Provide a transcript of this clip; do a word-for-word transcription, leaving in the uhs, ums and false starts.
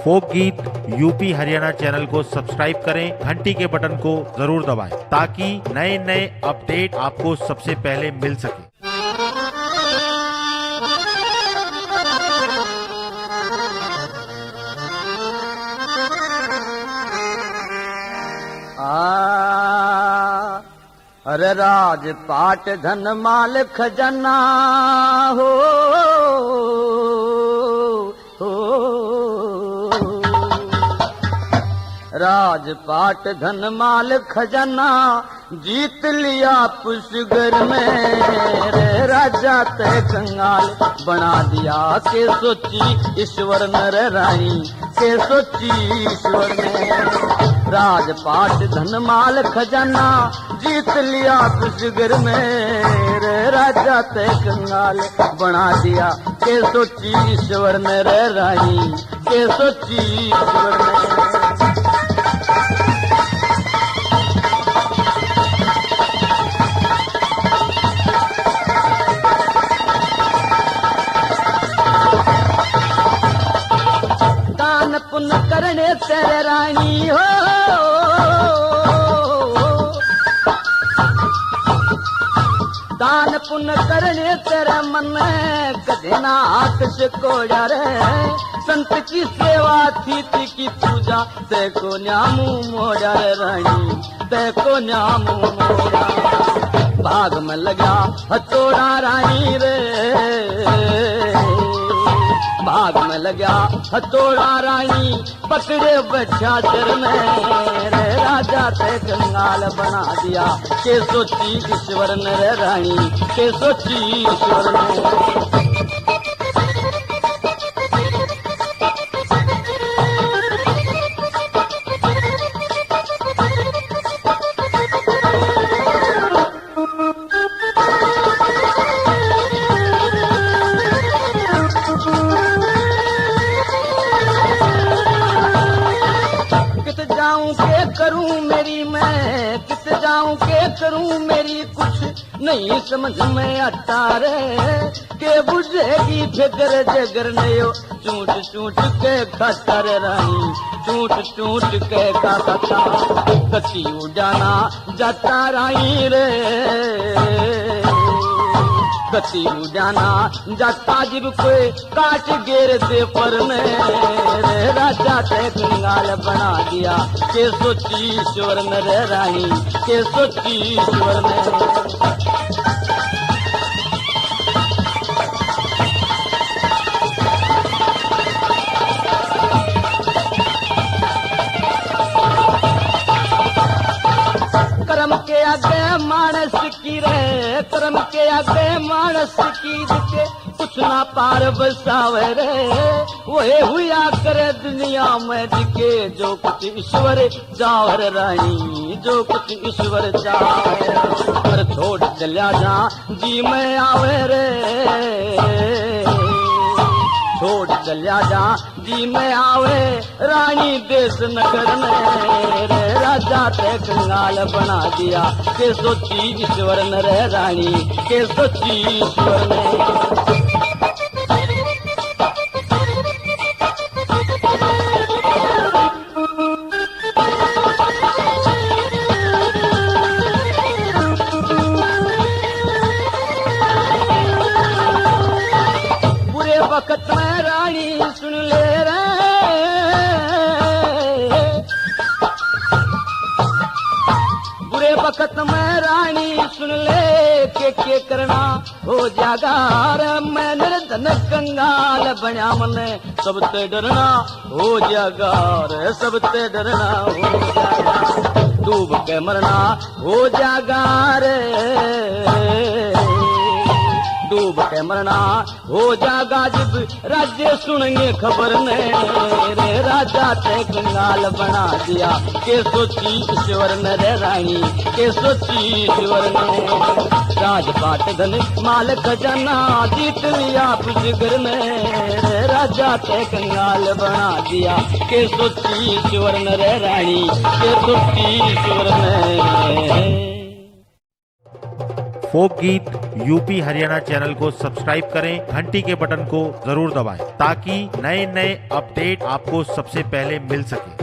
फोक गीत UP Haryana channel को subscribe करें, घंटी के बटन को जरूर दबाएं ताकि नए नए अपडेट आपको सबसे पहले मिल सके। आ, अरे राजपाट धन माल खजाना हो, हो राजपाट धन माल खजाना जीत लिया पुष्कर में, रे राजा ते कंगाल बना दिया के सोची ईश्वर नर रानी, के सोची ईश्वर ने। राजपाट धन माल खजाना जीत लिया पुष्कर में, रे राजा ते कंगाल बना दिया के सोची ईश्वर ने, रे रानी के सोची ईश्वर ने। दान पुण्य करने तेरे रानी हो, दान पुण्य करने तेरे मन कदे ना हाथ से कोड़ा रे, संत की सेवा थी थी की पूजा ते को न्यामू मोड़ा रे रानी, ते को न्यामू मोड़ा। भाग में लगा हथौड़ा रानी रे, भाग में लगा हथौड़ा रानी पकड़े बच्चा चर में, रे राजा ते कंगाल बना दिया के सोची ईश्वर ने, रे रानी के सोची ईश्वर ने। के करूं मेरी मैं कित जाऊं के करूं मेरी कुछ नहीं समझ में आता रे, के बुझेगी फिकर जगर नयो चूट चूट के खाता रे रानी, चूट चूट के खाता कती उड़ाना जाता रानी रे, कती उड़ाना जाता जिब कोई काट गेर दे पर में, रे राजा ते कंगाल बना दिया के सोची ईश्वर ने, रे रानी के सोची ईश्वर ने। कर्म के आगे मानस की रे, कर्म के आगे मानस की के कुछ ना पार बसावे रे, वही हुआ करे दुनिया में दिखे जो कुछ ईश्वर चाहे रानी, जो कुछ ईश्वर चाहे। पर छोड़ चलिया जा जी में आवे रे, छोड़ चलिया जा जी में आवे रानी देश नगर में, रे राजा ते कंगाल बना दिया के सोची ईश्वर ने, रे रानी के सोची ईश्वर ने। बुरे वक्त में रानी सुन ले रे, बुरे वक्त में रानी सुन ले के के करना हो जागार, मैं निर्धन कंगाल बना मने सब ते डरना हो जागार, सब ते डरना हो जागार, डूब के मरना हो जागार, डूब के मरना हो जागा जिब राज्य सुनेंगे खबर ने, रे राजा ते कंगाल बना दिया के सोची ईश्वर ने, रे रानी के सोची ईश्वर ने। राजपाट धन माल खजाना जीत लिया पुष्कर ने, रे राजा ते कंगाल बना दिया के सोची ईश्वर ने, रे रानी के सोची ईश्वर ने। फोक गीत यूपी हरियाणा चैनल को सब्सक्राइब करें, घंटी के बटन को जरूर दबाएं ताकि नए नए अपडेट आपको सबसे पहले मिल सके।